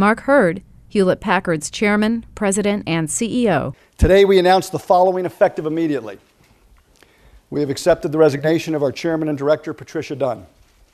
Mark Hurd, Hewlett-Packard's chairman, president, and CEO. Today we announce the following effective immediately. We have accepted the resignation of our chairman and director, Patricia Dunn.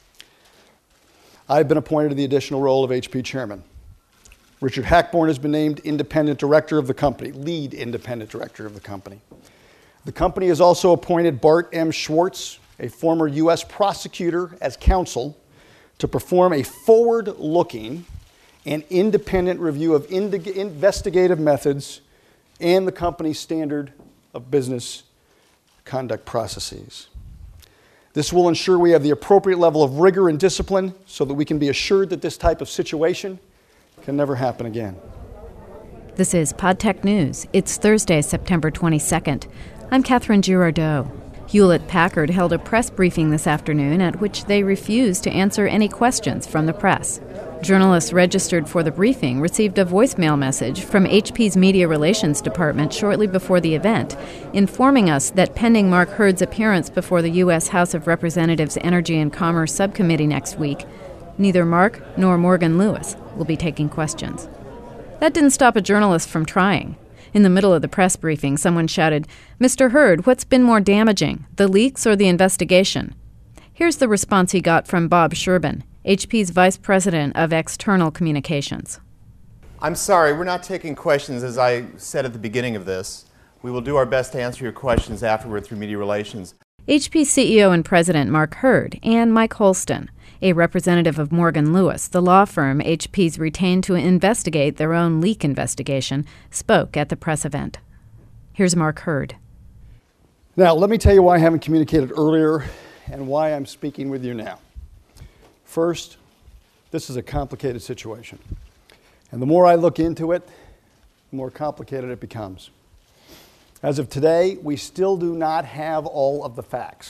I have been appointed to the additional role of HP chairman. Richard Hackborn has been named independent director of the company, lead independent director of the company. The company has also appointed Bart M. Schwartz, a former U.S. prosecutor, as counsel to perform a forward-looking and independent review of investigative methods and the company's standard of business conduct processes. This will ensure we have the appropriate level of rigor and discipline so that we can be assured that this type of situation can never happen again. This is PodTech News. It's Thursday, September 22nd. I'm Catherine Girardeau. Hewlett-Packard held a press briefing this afternoon at which they refused to answer any questions from the press. Journalists registered for the briefing received a voicemail message from HP's Media Relations Department shortly before the event, informing us that pending Mark Hurd's appearance before the U.S. House of Representatives Energy and Commerce Subcommittee next week, neither Mark nor Morgan Lewis will be taking questions. That didn't stop a journalist from trying. In the middle of the press briefing, someone shouted, "Mr. Hurd, what's been more damaging, the leaks or the investigation?" Here's the response he got from Bob Sherbin, HP's Vice President of External Communications. I'm sorry, we're not taking questions, as I said at the beginning of this. We will do our best to answer your questions afterward through Media Relations. HP CEO and President Mark Hurd and Mike Holston, a representative of Morgan Lewis, the law firm HP's retained to investigate their own leak investigation, spoke at the press event. Here's Mark Hurd. Now, let me tell you why I haven't communicated earlier and why I'm speaking with you now. First, this is a complicated situation. And the more I look into it, the more complicated it becomes. As of today, we still do not have all of the facts.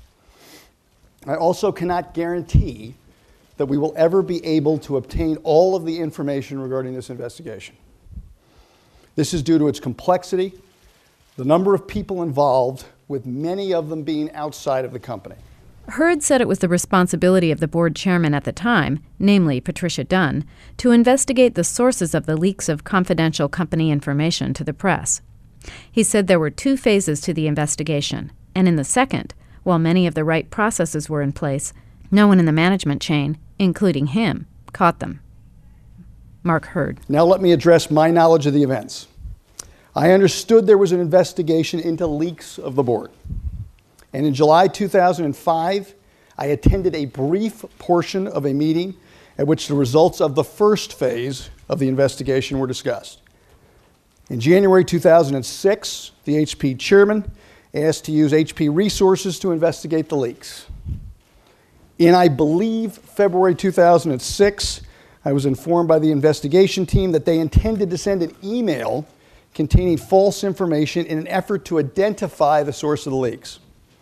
I also cannot guarantee that we will ever be able to obtain all of the information regarding this investigation. This is due to its complexity, the number of people involved, with many of them being outside of the company. Hurd said it was the responsibility of the board chairman at the time, namely Patricia Dunn, to investigate the sources of the leaks of confidential company information to the press. He said there were two phases to the investigation, and in the second, while many of the right processes were in place, no one in the management chain, including him, caught them. Mark Hurd. Now let me address my knowledge of the events. I understood there was an investigation into leaks of the board. And in July 2005, I attended a brief portion of a meeting at which the results of the first phase of the investigation were discussed. In January 2006, the HP chairman asked to use HP resources to investigate the leaks. In, I believe, February 2006, I was informed by the investigation team that they intended to send an email containing false information in an effort to identify the source of the leaks.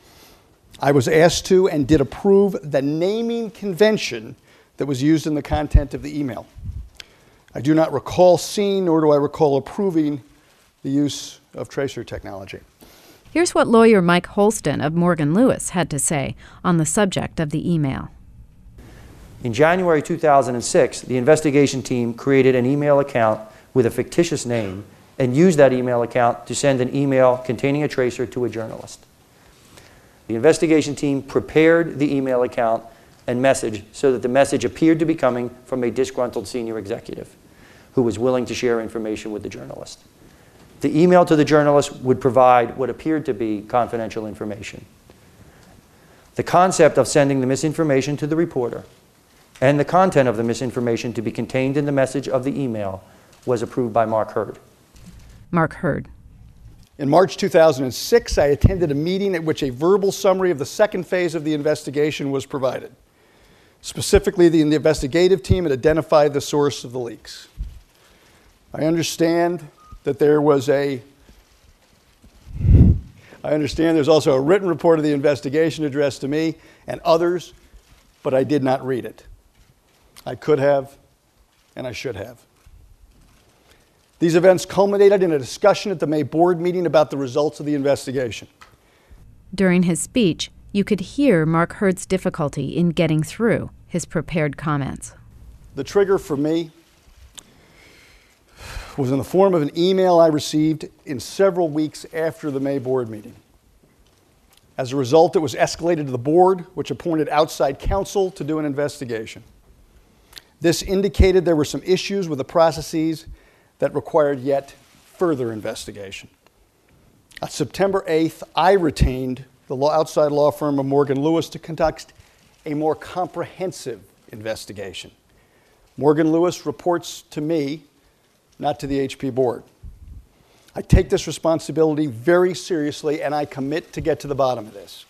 I was asked to and did approve the naming convention that was used in the content of the email. I do not recall seeing, nor do I recall approving, the use of tracer technology. Here's what lawyer Mike Holston of Morgan Lewis had to say on the subject of the email. In January 2006, the investigation team created an email account with a fictitious name and used that email account to send an email containing a tracer to a journalist. The investigation team prepared the email account and message so that the message appeared to be coming from a disgruntled senior executive who was willing to share information with the journalist. The email to the journalist would provide what appeared to be confidential information. The concept of sending the misinformation to the reporter and the content of the misinformation to be contained in the message of the email was approved by Mark Hurd. Mark Hurd. In March 2006, I attended a meeting at which a verbal summary of the second phase of the investigation was provided. Specifically, the investigative team had identified the source of the leaks. I understand there's also a written report of the investigation addressed to me and others, but I did not read it. I could have, and I should have. These events culminated in a discussion at the May board meeting about the results of the investigation. During his speech, you could hear Mark Hurd's difficulty in getting through his prepared comments. The trigger for me was in the form of an email I received in several weeks after the May board meeting. As a result, it was escalated to the board, which appointed outside counsel to do an investigation. This indicated there were some issues with the processes that required yet further investigation. On September 8th, I retained the outside law firm of Morgan Lewis to conduct a more comprehensive investigation. Morgan Lewis reports to me, not to the HP board. I take this responsibility very seriously, and I commit to get to the bottom of this.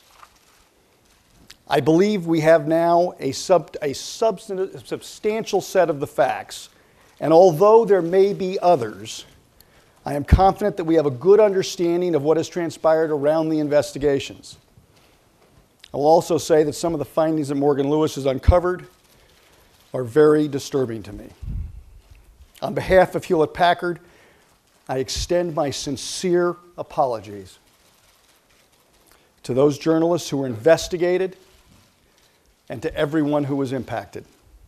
I believe we have now a substantial set of the facts, and although there may be others, I am confident that we have a good understanding of what has transpired around the investigations. I will also say that some of the findings that Morgan Lewis has uncovered are very disturbing to me. On behalf of Hewlett-Packard, I extend my sincere apologies to those journalists who were investigated and to everyone who was impacted.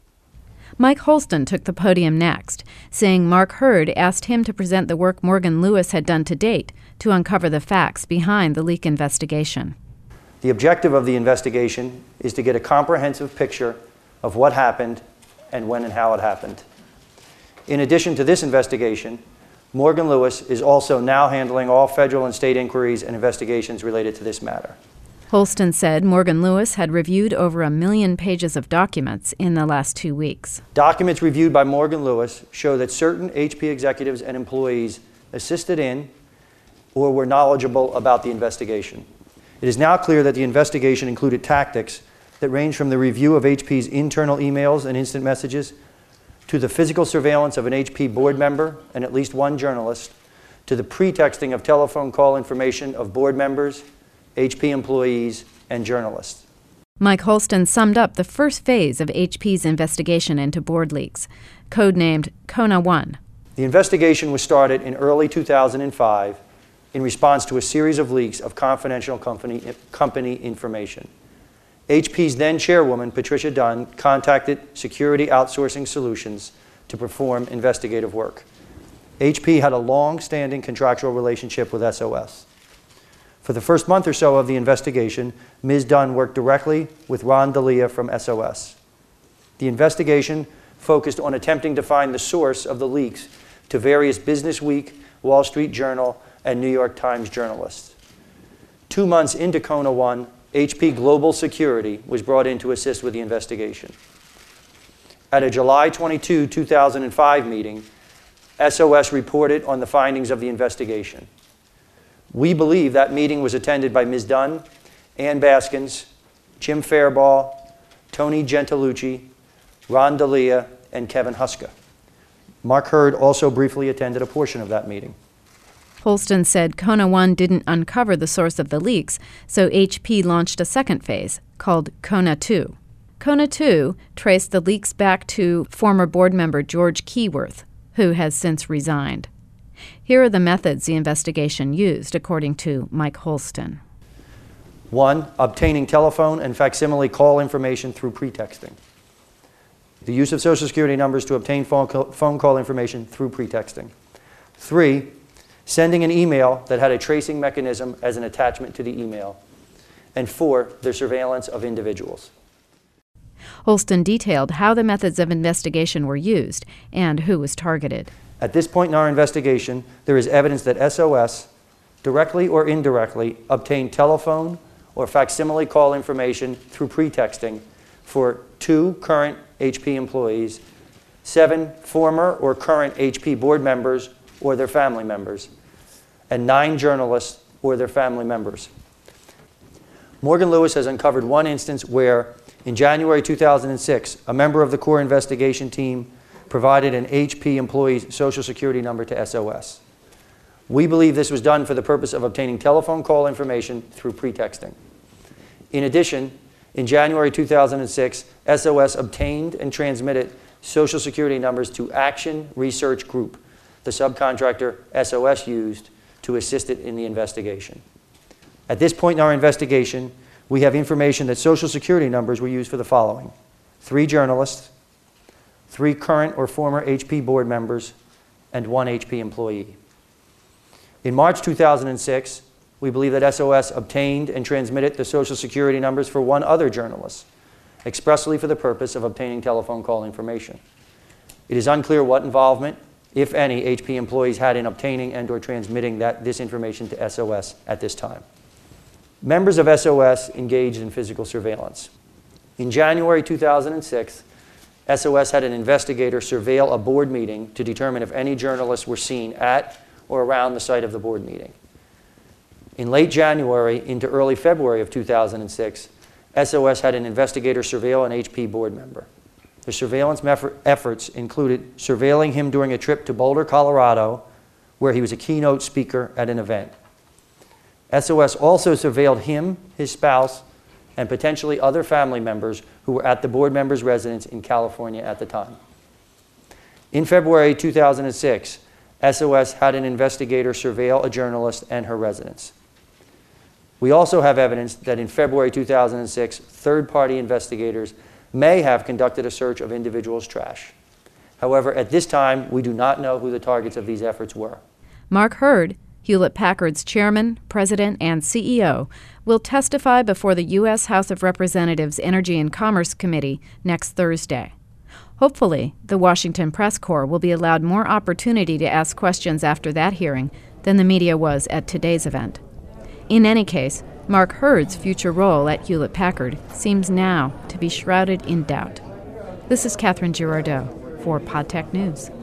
Mike Holston took the podium next, saying Mark Hurd asked him to present the work Morgan Lewis had done to date to uncover the facts behind the leak investigation. The objective of the investigation is to get a comprehensive picture of what happened and when and how it happened. In addition to this investigation, Morgan Lewis is also now handling all federal and state inquiries and investigations related to this matter. Holston said Morgan Lewis had reviewed over 1 million pages of documents in the last 2 weeks. Documents reviewed by Morgan Lewis show that certain HP executives and employees assisted in or were knowledgeable about the investigation. It is now clear that the investigation included tactics that range from the review of HP's internal emails and instant messages to the physical surveillance of an HP board member and at least one journalist, to the pretexting of telephone call information of board members, HP employees, and journalists. Mike Holston summed up the first phase of HP's investigation into board leaks, codenamed Kona 1. The investigation was started in early 2005 in response to a series of leaks of confidential company information. HP's then chairwoman, Patricia Dunn, contacted Security Outsourcing Solutions to perform investigative work. HP had a long-standing contractual relationship with SOS. For the first month or so of the investigation, Ms. Dunn worked directly with Ron Delia from SOS. The investigation focused on attempting to find the source of the leaks to various Business Week, Wall Street Journal, and New York Times journalists. 2 months into Kona 1, HP Global Security was brought in to assist with the investigation. At a July 22, 2005 meeting, SOS reported on the findings of the investigation. We believe that meeting was attended by Ms. Dunn, Ann Baskins, Jim Fairball, Tony Gentilucci, Ron Delia, and Kevin Huska. Mark Hurd also briefly attended a portion of that meeting. Holston said Kona 1 didn't uncover the source of the leaks, so HP launched a second phase, called Kona 2. Kona 2 traced the leaks back to former board member George Keyworth, who has since resigned. Here are the methods the investigation used, according to Mike Holston. 1, obtaining telephone and facsimile call information through pretexting. The use of Social Security numbers to obtain phone call information through pretexting. 3, sending an email that had a tracing mechanism as an attachment to the email. And 4, the surveillance of individuals. Holston detailed how the methods of investigation were used and who was targeted. At this point in our investigation, there is evidence that SOS, directly or indirectly, obtained telephone or facsimile call information through pretexting for 2 current HP employees, 7 former or current HP board members or their family members, and 9 journalists or their family members. Morgan Lewis has uncovered one instance where, in January 2006, a member of the core investigation team provided an HP employee's Social Security number to SOS. We believe this was done for the purpose of obtaining telephone call information through pretexting. In addition, in January 2006, SOS obtained and transmitted Social Security numbers to Action Research Group, the subcontractor SOS used to assist it in the investigation. At this point in our investigation, we have information that Social Security numbers were used for the following: 3 journalists, 3 current or former HP board members, and 1 HP employee. In March 2006, we believe that SOS obtained and transmitted the Social Security numbers for 1 other journalist, expressly for the purpose of obtaining telephone call information. It is unclear what involvement, if any, HP employees had in obtaining and/or transmitting this information to SOS at this time. Members of SOS engaged in physical surveillance. In January 2006, SOS had an investigator surveil a board meeting to determine if any journalists were seen at or around the site of the board meeting. In late January into early February of 2006, SOS had an investigator surveil an HP board member. The surveillance efforts included surveilling him during a trip to Boulder, Colorado, where he was a keynote speaker at an event. SOS also surveilled him, his spouse, and potentially other family members who were at the board member's residence in California at the time. In February 2006, SOS had an investigator surveil a journalist and her residence. We also have evidence that in February 2006, third-party investigators may have conducted a search of individuals' trash. However, at this time, we do not know who the targets of these efforts were. Mark Hurd, Hewlett-Packard's chairman, president, and CEO, will testify before the U.S. House of Representatives Energy and Commerce Committee next Thursday. Hopefully, the Washington Press Corps will be allowed more opportunity to ask questions after that hearing than the media was at today's event. In any case, Mark Hurd's future role at Hewlett-Packard seems now to be shrouded in doubt. This is Catherine Girardeau for PodTech News.